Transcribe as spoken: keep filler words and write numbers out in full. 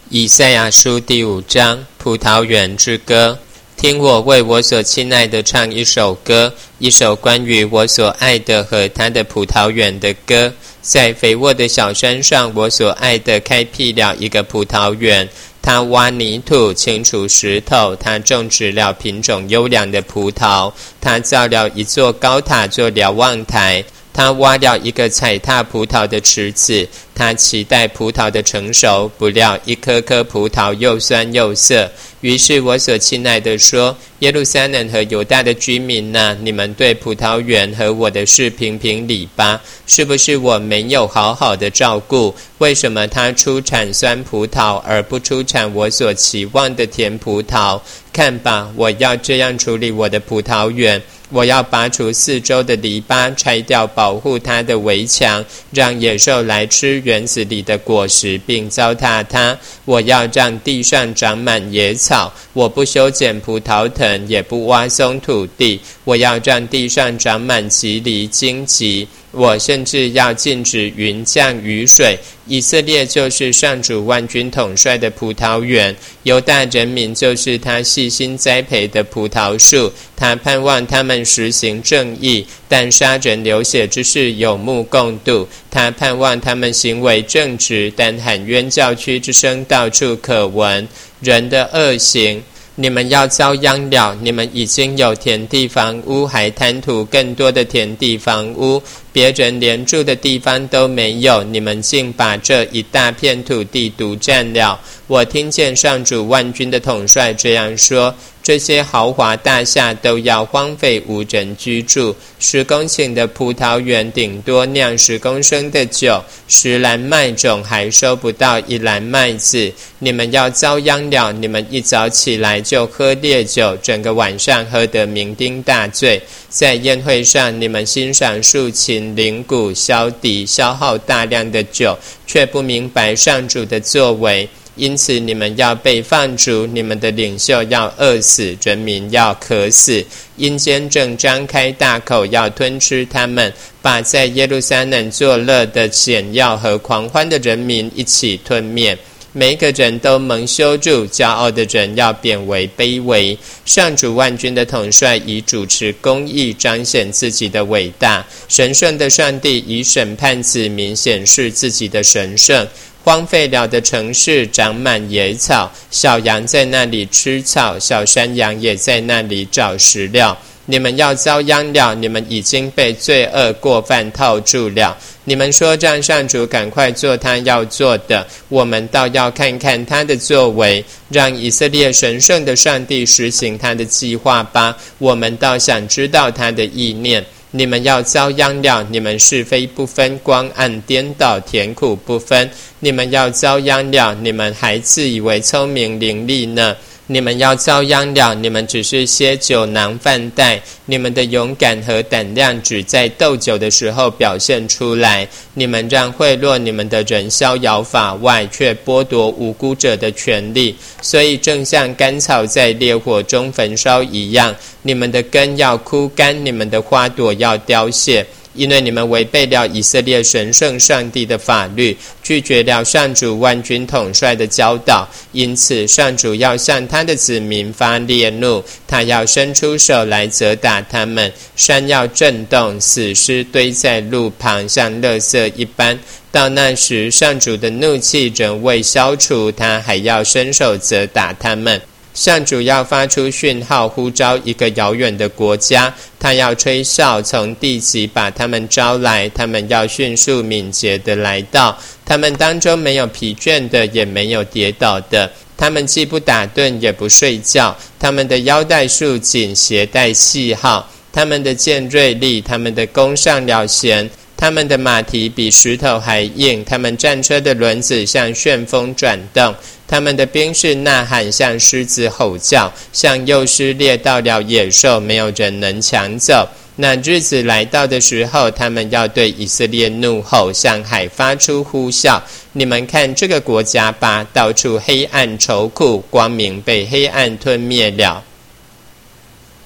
以赛亚书第五章，葡萄园之歌。听我为我所亲爱的唱一首歌，一首关于我所爱的和他的葡萄园的歌。在肥沃的小山上，我所爱的开辟了一个葡萄园。他挖泥土，清除石头，他种植了品种优良的葡萄。他造了一座高塔做瞭望台。他挖了一个踩踏葡萄的池子，他期待葡萄的成熟，不料一颗颗葡萄又酸又涩。于是我所亲爱的说，耶路撒冷和犹大的居民哪、啊，你们对葡萄园和我的事评评理吧，是不是我没有好好的照顾？为什么它出产酸葡萄，而不出产我所期望的甜葡萄？看吧，我要这样处理我的葡萄园。我要拔除四周的篱笆，拆掉保护它的围墙，让野兽来吃园子里的果实，并糟蹋它。我要让地上长满野草，我不修剪葡萄藤，也不挖松土地。我要让地上长满棘藜荆棘，我甚至要禁止云降雨水。以色列就是上主万军统帅的葡萄园，犹大人民就是他细心栽培的葡萄树。他盼望他们实行正义，但杀人流血之事有目共睹。他盼望他们行为正直，但喊冤叫屈之声到处可闻。人的恶行，你们要遭殃了！你们已经有田地房屋，还贪图更多的田地房屋，别人连住的地方都没有，你们竟把这一大片土地独占了。我听见上主万军的统帅这样说：这些豪华大厦都要荒废，无人居住。十公顷的葡萄园顶多酿十公升的酒，十篮麦种还收不到一篮麦子。你们要遭殃了！你们一早起来就喝烈酒，整个晚上喝得酩酊大醉。在宴会上，你们欣赏竖琴、铃鼓、箫笛，消耗大量的酒，却不明白上主的作为。因此你们要被放逐，你们的领袖要饿死，人民要渴死。阴间正张开大口要吞吃他们，把在耶路撒冷作乐的显要和狂欢的人民一起吞灭。每一个人都蒙羞辱，骄傲的人要贬为卑微。上主万军的统帅以主持公义彰显自己的伟大，神圣的上帝以审判子民显示自己的神圣。荒废了的城市长满野草，小羊在那里吃草，小山羊也在那里找食料。你们要遭殃了！你们已经被罪恶过犯套住了。你们说让上主赶快做他要做的，我们倒要看看他的作为，让以色列神圣的上帝实行他的计划吧。我们倒想知道他的意念。你们要遭殃了！你们是非不分，光暗颠倒，甜苦不分。你们要遭殃了！你们还自以为聪明伶俐呢。你们要遭殃了！你们只是些酒囊饭袋，你们的勇敢和胆量只在斗酒的时候表现出来。你们让贿赂你们的人逍遥法外，却剥夺无辜者的权利，所以正像干草在烈火中焚烧一样，你们的根要枯干，你们的花朵要凋谢。因为你们违背了以色列神圣上帝的法律，拒绝了上主万军统帅的教导，因此上主要向他的子民发烈怒，他要伸出手来责打他们。山要震动，死尸堆在路旁，像垃圾一般。到那时，上主的怒气仍未消除，他还要伸手责打他们。上主要发出讯号，呼召一个遥远的国家，他要吹哨，从地极把他们招来，他们要迅速敏捷地来到，他们当中没有疲倦的，也没有跌倒的，他们既不打盹也不睡觉，他们的腰带束紧，鞋带系好，他们的剑锐利，他们的弓上了弦，他们的马蹄比石头还硬，他们战车的轮子像旋风转动，他们的兵士呐喊，像狮子吼叫，像幼狮猎到了野兽，没有人能抢走。那日子来到的时候，他们要对以色列怒吼，向海发出呼啸。你们看这个国家吧，到处黑暗愁苦，光明被黑暗吞灭了。